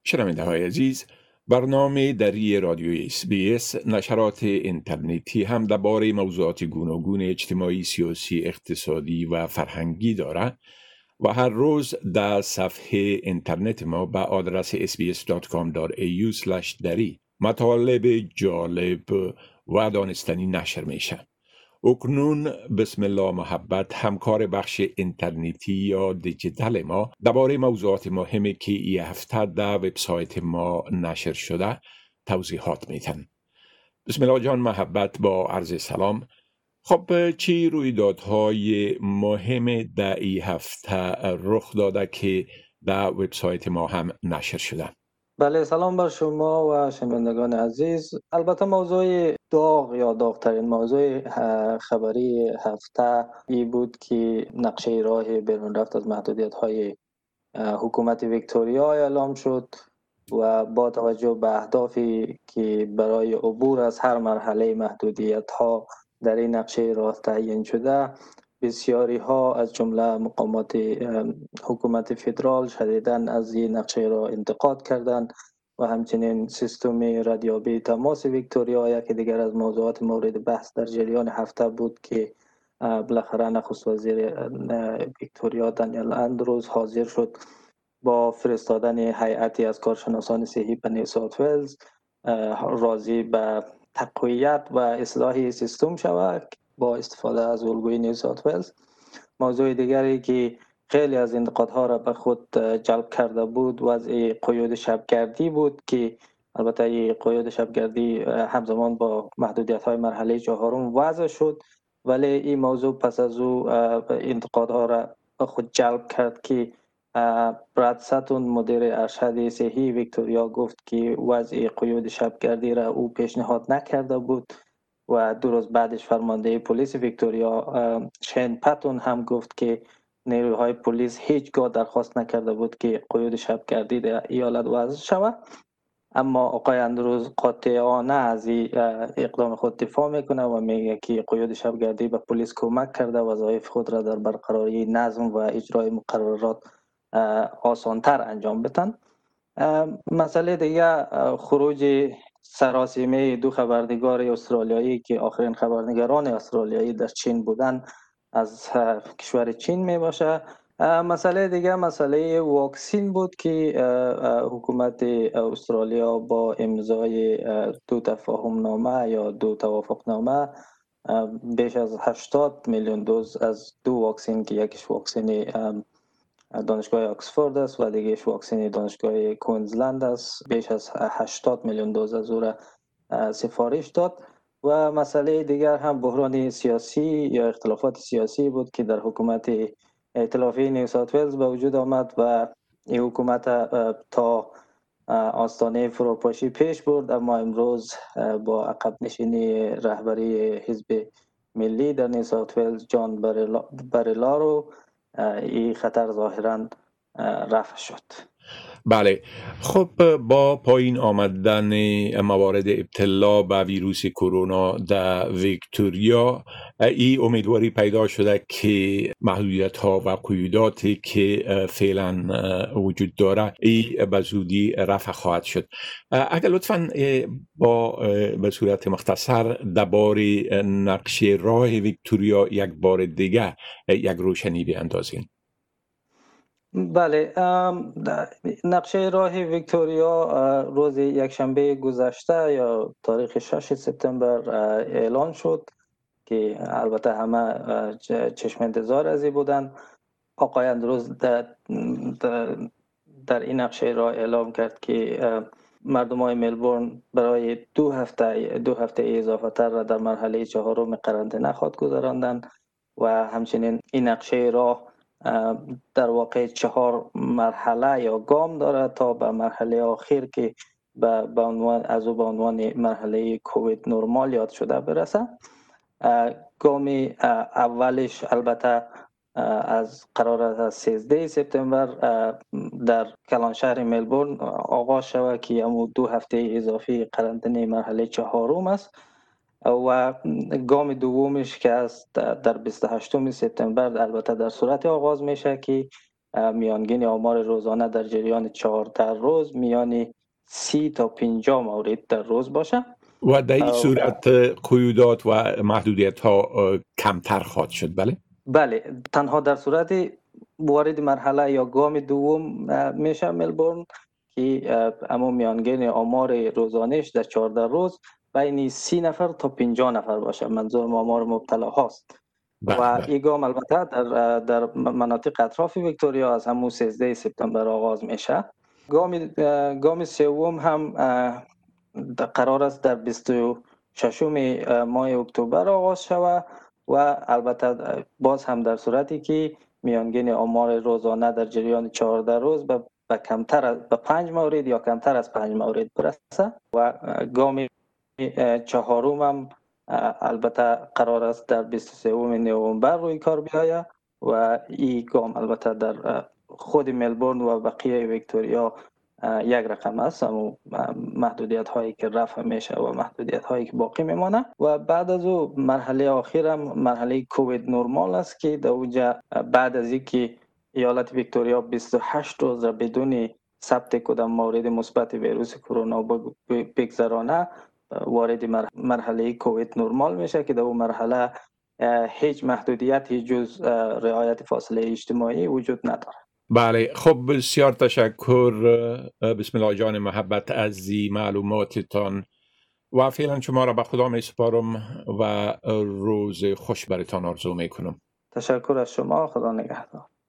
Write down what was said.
شنونده های عزیز، برنامه دری رادیوی SBS نشرات اینترنتی هم درباره موضوعات گوناگون اجتماعی، سیاسی، اقتصادی و فرهنگی دارد و هر روز در صفحه اینترنت ما به آدرس sbs.com.au/dari مطالب جالب و دانستنی نشر میشه. اکنون بسم الله محبت همکار بخش اینترنتی یا دیجیتال ما درباره موضوعات مهمی که این هفته در وبسایت ما نشر شده توضیحات میتن. بسم الله جان محبت، با عرض سلام. خب چی رویدادهای مهم در این هفته رخ داده که در وبسایت ما هم نشر شده؟ بله، سلام بر شما و شنوندگان عزیز. البته موضوع داغ یا داغترین موضوع خبری هفته ای بود که نقشه راه بیرون رفت از محدودیت های حکومت ویکتوریا اعلام شد و با توجه به اهدافی که برای عبور از هر مرحله محدودیت ها در این نقشه راه تعیین شده، بسیاری ها از جمله مقامات حکومت فدرال شدیداً از این نقشه را انتقاد کردند و همچنین سیستم ردیابی تماس ویکتوریا یکی دیگر از موضوعات مورد بحث در جریان هفته بود که بالاخره نخست وزیر ویکتوریا دانیل اندروز حاضر شد با فرستادن هیئتی از کارشناسان صحی به نیو ساوت ولز راضی به تقویت و اصلاح سیستم شود با استفاده از الگوی نیو ساوت ولز. موضوع دیگری که خیلی از انتقادها را به خود جلب کرده بود وضع قیود شبگردی بود که البته این قیود شبگردی همزمان با محدودیت های مرحله چهارم وضع شد، ولی این موضوع پس از او انتقادها را به خود جلب کرد که براد ساتون مدیر ارشد صحی ویکتوریا گفت که وضع قیود شبگردی را او پیشنهاد نکرده بود و 2 روز بعدش فرمانده پلیس ویکتوریا شین پاتون هم گفت که نیروهای پلیس هیچگاه درخواست نکرده بود که قیود شبگردی در ایالت وضع شود. اما آقای اندروز قاطعانه از اقدام خود دفاع میکنه و میگه که قیود شبگردی به پلیس کمک کرده وظایف خود را در برقراری نظم و اجرای مقررات آسانتر انجام بدن. مسئله دیگه خروج سراسیمه 2 خبرنگار استرالیایی که آخرین خبرنگاران استرالیایی در چین بودن از کشور چین می باشه. مسئله دیگه مسئله واکسین بود که حکومت استرالیا با امضای 2 تفاهم نامه یا 2 توافق نامه بیش از 80 میلیون دوز از 2 واکسین که یکیش واکسین دانشگاه آکسفورد است و دیگهش واکسن دانشگاه کوینزلند است، بیش از 80 میلیون دوز از او را سفارش داد. و مسئله دیگر هم بحران سیاسی یا اختلافات سیاسی بود که در حکومت ائتلافی نیو ساوت ولز به وجود آمد و این حکومت تا آستانه فروپاشی پیش برد، اما امروز با عقب نشینی رهبری حزب ملی در نیو ساوت ولز جان بریلارو این خطر ظاهرا رفع شد. بله، خب با پایین آمدن موارد ابتلا به ویروس کرونا در ویکتوریا این امیدواری پیدا شده که محدودیت ها و قیوداتی که فعلا وجود داره این به زودی رفع خواهد شد. اگر لطفاً به صورت مختصر درباره نقشه راه ویکتوریا یک بار دیگه یک روشنی بیاندازین. بله، نقشه راه ویکتوریا روز یکشنبه گذشته یا تاریخ 6 سپتامبر اعلان شد که البته همه چشم انتظار از این بودن. آقای اندروز در این نقشه راه اعلام کرد که مردم های ملبورن برای 2 هفته اضافه تر را در مرحله 4 قرنطینه خواهد گذراندن و همچنین این نقشه راه در واقع 4 مرحله یا گام دارد تا به مرحله آخر که به عنوان مرحله کووید نرمال یاد شده برسه. گام اولش البته از قرار از 13 سپتامبر در کلان شهر ملبورن آغاز شود که همون 2 هفته اضافی قرنطینه مرحله 4 است و گام دومش که است در 28 سپتامبر البته در صورت آغاز میشه که میانگین آمار روزانه در جریان 14 روز میان 30 تا 50 مورد در روز باشه. و در این صورت قیودات و محدودیت ها کمتر خواهد شد. بله، تنها در صورت وارد مرحله یا گام دوم میشه ملبورن که اما میانگین آمار روزانش در 14 روز بین 30 نفر تا 50 نفر باشه. منظور آمار مبتلا هاست. و این گام البته در مناطق اطراف ویکتوریا از همون 13 سپتامبر آغاز میشه. گام سوم هم قرار است در 26 ماه اکتبر آغاز شود و البته باز هم در صورتی که میانگین آمار روزانه در جریان 14 روز به 5 مورد یا کمتر از 5 مورد برسه. و گام چهارم هم البته قرار است در 23 نوامبر روی کار بیاید و این گام البته در خود ملبورن و بقیه ویکتوریا یک رقم است، اما محدودیت هایی که رفع میشه و محدودیت هایی که باقی میمانه. و بعد از او مرحله آخر هم مرحله کووید نورمال است که در اونجا بعد از اینکه ایالت ویکتوریا 28 روز را بدون ثبت کدام مورد مثبت ویروس کرونا بگذرانه وارد مرحله کووید نورمال میشه که در اون مرحله هیچ محدودیتی جز رعایت فاصله اجتماعی وجود نداره. بله، خب بسیار تشکر بسم الله جان محبت از این معلوماتتان و فعلا شما را به خدا می سپارم و روز خوش برتان آرزو می کنم. تشکر از شما، خدا نگهدار.